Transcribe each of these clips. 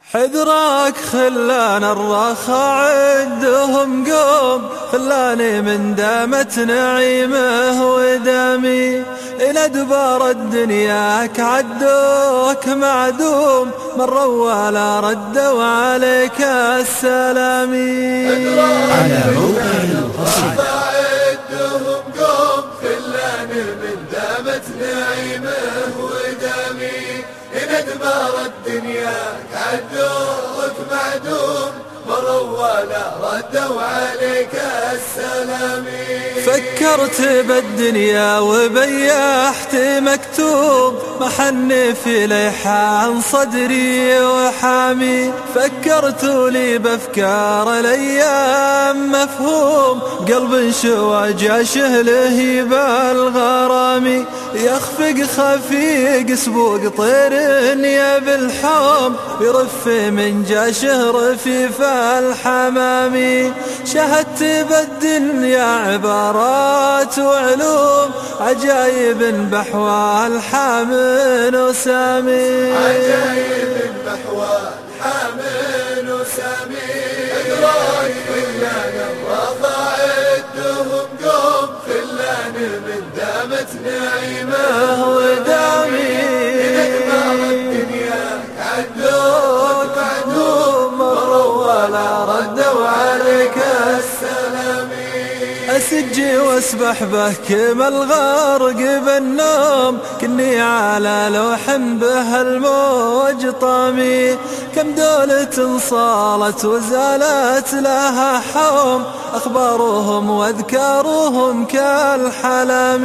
حذرك خلان الرخاء عدهم قوم، خلاني من دامت نعيمه ودامي إلى أدبار الدنياك عدوك معدوم، مروا ولا ردوا عليك السلام. على موقع القصيدة عدهم قوم، خلاني من دامت نعيمه ودامي إلى أدبار الدنياك عدوك معدوم، مروا ولا ردوا عليك السلام. فكرت بالدنيا وبيحت مكتوب، محني في ليحة عن صدري وحامي. فكرت لي بأفكار الأيام مفهوم، قلب شوى جاشه لهيب الغرام. يخفق خفيق سبوق طير يا بالحوم، يرف من جاشه رفيف الحمام. شهدت بالدنيا عبارات وعلوم، عجايب بحوال حامل وسامي. عجايب بحوال حامل وسامي. إدراك خلان الرخاء عدهم قوم، خلاني من دامت نعيمه ودامي إلى أدبار الدنيا عدوك معدوم، مروا ولا ردوا عليك السلام. أسجي واسبح به كما الغرق بالنوم، كني على لوح به الموج طامي. كم دولة صالت وزالت لها حوم، أخبارهم واذكارهم كالحلام.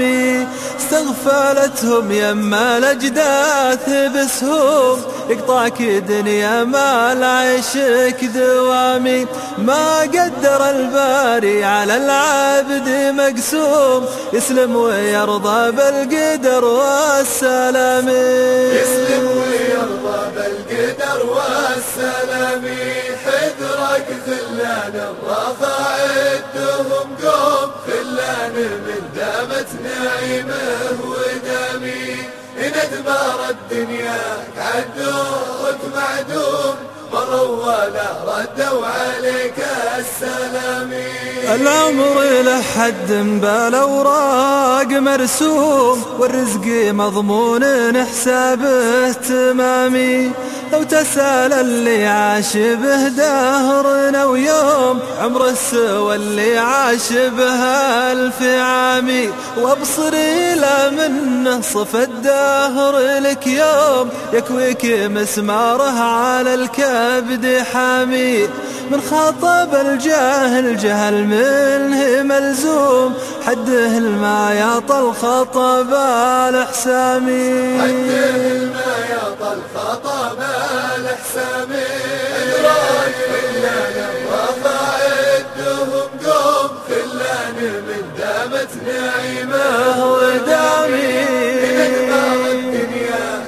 استغفلتهم يما الأجداث بسهوم، يقطعك دنيا ما العيشك دوامي. ما قدر الباري على العبد مقسوم، يسلم ويرضى بالقدر والسلام. يسلم ويرضى بالقدر والسلام. حذرك خلان الرخاء عدهم قوم، خلاني من دامت نعيمه ودامي إن أدبار الدنياك عدوك معدوم، مروا ولا ردوا عليك السلام. العمر له حد بالأوراق مرسوم، والرزق مضمون حسابه تمامي. لو تسأل اللي عاش به دهرنا ويوم، عمر السوى اللي عاش به 1000 عامي. وابصر إلى منه صف الدهر لك يوم، يكويك مسماره على الكبد حامي. من خاطب الجاهل جهل منه ملزوم، حده ما يعطى الخطب الحسامي. حده ما يعطى الخطب الحسامي. إدراك خلان الرخاء عدهم قوم، خلاني من دامت نعيمه ودامي إلى أدبار الدنيا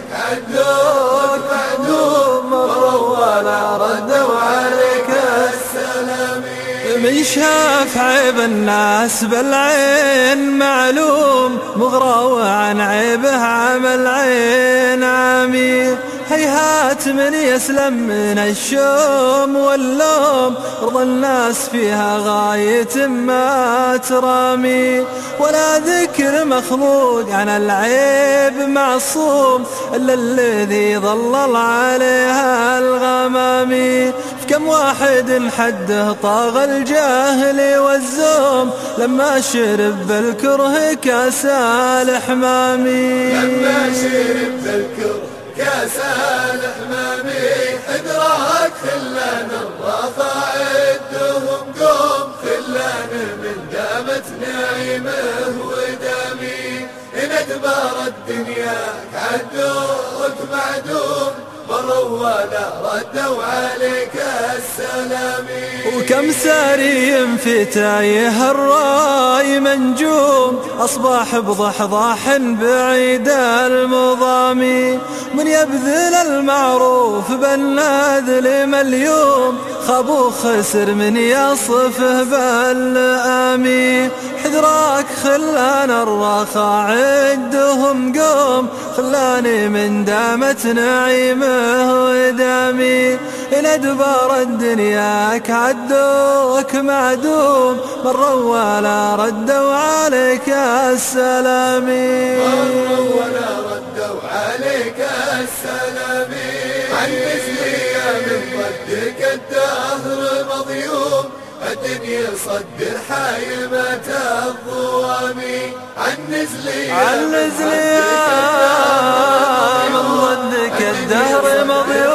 عدوك معدوم، مروا ولا ردوا عليك السلام. من شاف عيب الناس بالعين معلوم، مغرى عن عيبه عمل عين عامي. هيهات من يسلم من الشوم واللوم، رضا الناس فيها غاية ما ترامي. ولا ذكر مخلوق عن العيب معصوم، إلا الذي ظلل عليها الغمامي. كم واحد حده طاغ الجاهل والزوم، لما شرب بالكره كاس الحمامي. لما شرب بالكره كاس الحمامي. حذرك خلان الرخاء عدهم قوم، خلاني من دامت نعيمه ودامي إن أدبار الدنياك عدوك معدوم، مروا ولا ردوا عليك السلام. وكم ساري في تايه الراي منجوم، أصبح بضحضاح بعيد المضامي. من يبذل المعروف بالنذل مليوم، خاب وخسر من يصفه بالآمي. حذرك خلان الرخاء عدهم قوم، خلاني من دامت نعيمه ودامي إن أدبار الدنياك عدوك معدوم مروا ولا ردوا عليك السلام، مروا ولا ردوا عليك السلام. عنز لي من ضدك الدهر مضيوم، الدنيا صدر حايمة الظوام. عنز لي من ضدك الدهر مضيوم،